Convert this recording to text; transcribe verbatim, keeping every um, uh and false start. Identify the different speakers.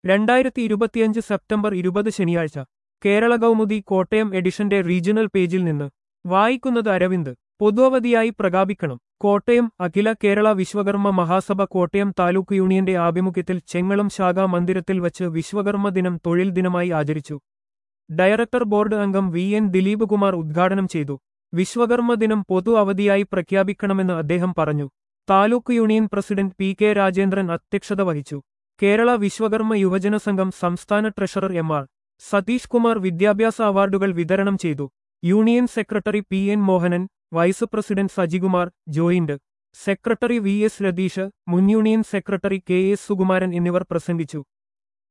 Speaker 1: രണ്ടായിരത്തി ഇരുപത്തിയഞ്ച് സെപ്റ്റംബർ ഇരുപത് ശനിയാഴ്ച കേരള കൗമുദി കോട്ടയം എഡിഷന്റെ റീജിയണൽ പേജിൽ നിന്ന് വായിക്കുന്നത് അരവിന്ദ്. പൊതുവധിയായി പ്രഖ്യാപിക്കണം. കോട്ടയം അഖില കേരള വിശ്വകർമ്മ മഹാസഭ കോട്ടയം താലൂക്ക് യൂണിയന്റെ ആഭിമുഖ്യത്തിൽ ചെങ്ങളം ശാഖാ മന്ദിരത്തിൽ വച്ച് വിശ്വകർമ്മ ദിനം തൊഴിൽ ദിനമായി ആചരിച്ചു. ഡയറക്ടർ ബോർഡ് അംഗം വി എൻ ദിലീപ് കുമാർ ഉദ്ഘാടനം ചെയ്തു. വിശ്വകർമ്മ ദിനം പൊതു അവധിയായി പ്രഖ്യാപിക്കണമെന്ന് അദ്ദേഹം പറഞ്ഞു. Taluk union president P K Rajendran അധ്യക്ഷത വഹിച്ചു. കേരള വിശ്വകർമ്മ യുവജന സംഘം സംസ്ഥാന treasurer M R Satheesh Kumar വിദ്യാഭ്യാസ അവാർഡുകൾ വിതരണം ചെയ്തു. Union secretary P N Mohanan, vice president Sajikumar, joint secretary V S Ratheesh, മുൻ union secretary K S Sukumaran എന്നിവർ പ്രസംഗിച്ചു.